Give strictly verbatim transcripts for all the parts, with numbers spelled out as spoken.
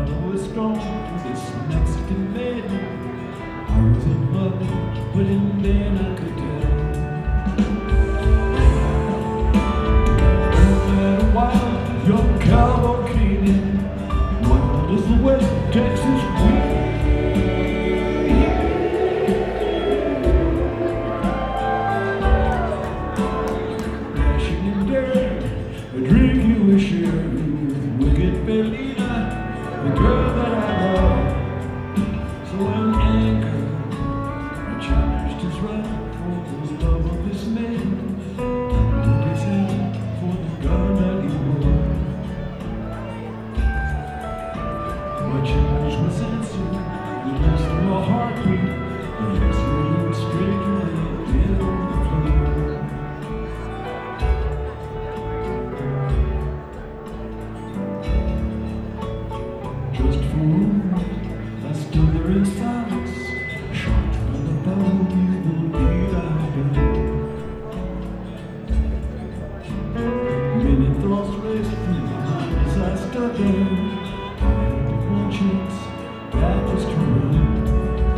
I was strong to this Mexican maiden. I was in love, but in vain I could tell. And a wild young cowboy came in, wild as the West Texas wind. Dashing and daring, a drink you will share with wicked Felina, the girl that I love. So in anger, I challenged his right for the love of this man, and took his hand for the gun that he wore. My challenge was answered, and less than a heartbeat, the next minute stranger in the floor. Just for a moment, I stood there in silence, shocked by the bold evil deed I done. Many thoughts raced through my mind as I stood there. I had but one chance, that was to run.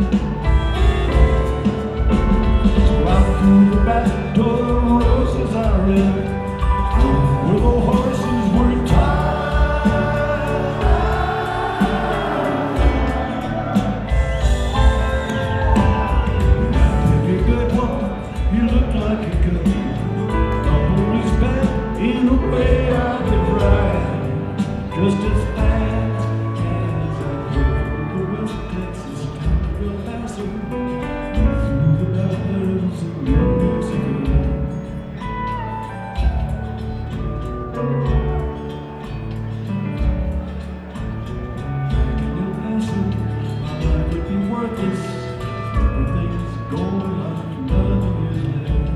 So out through the back door rose as I ran, where the horses were tied. He looked like a gun, doubled his back in a way I could ride, just as fast as I could. The West Texas to El Paso, through the mountains of New Mexico. Back in El Paso, my life would be worthless. Everything's going like nothing is left.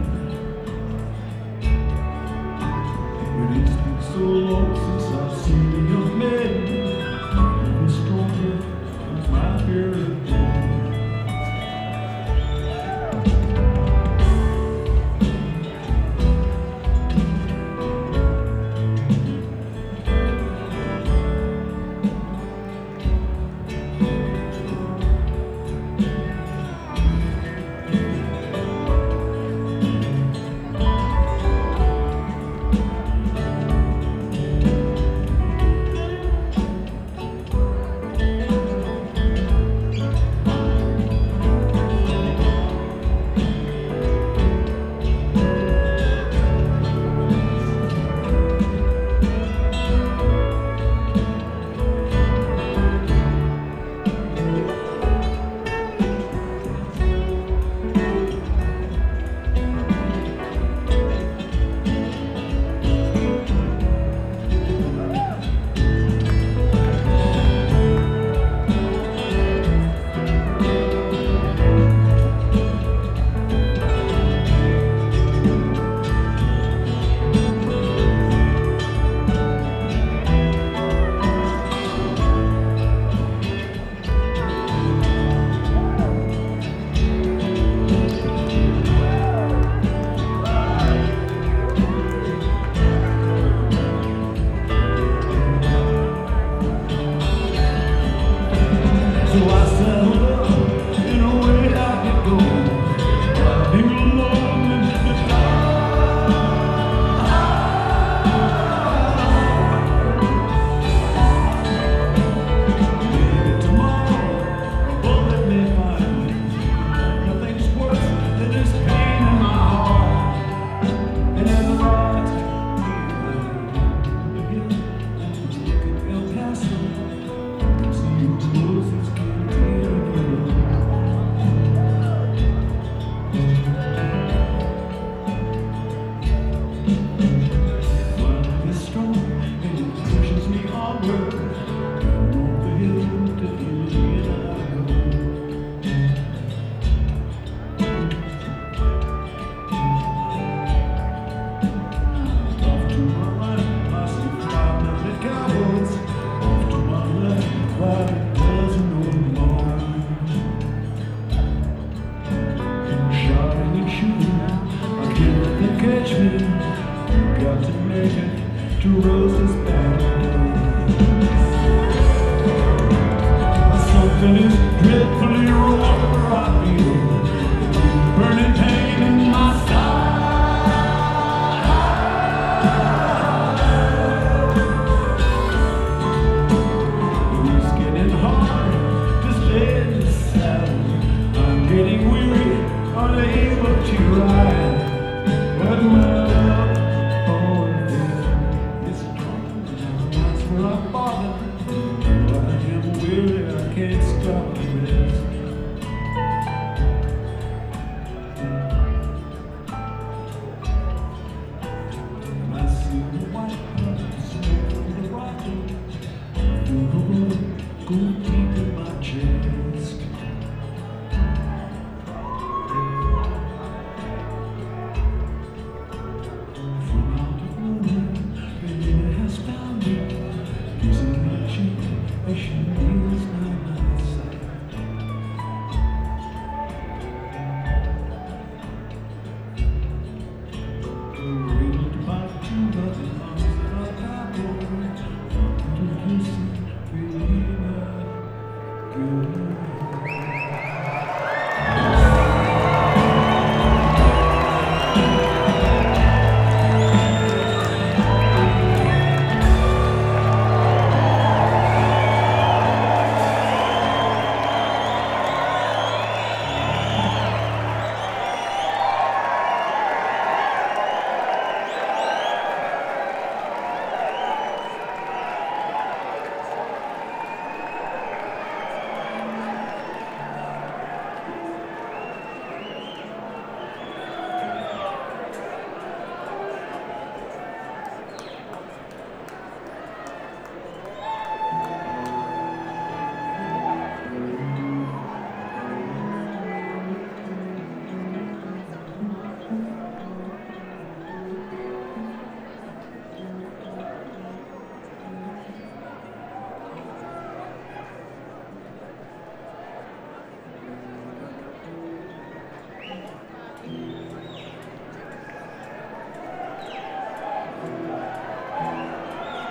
But it's been so long since I've seen a young man, I was stronger with my fear of death. So I settled up in a way I could go, riding along into the dark. Maybe tomorrow a bullet may find me. Nothing's worse than this pain in my heart. And as I rise again, I was looking at El Paso, see who closes. love.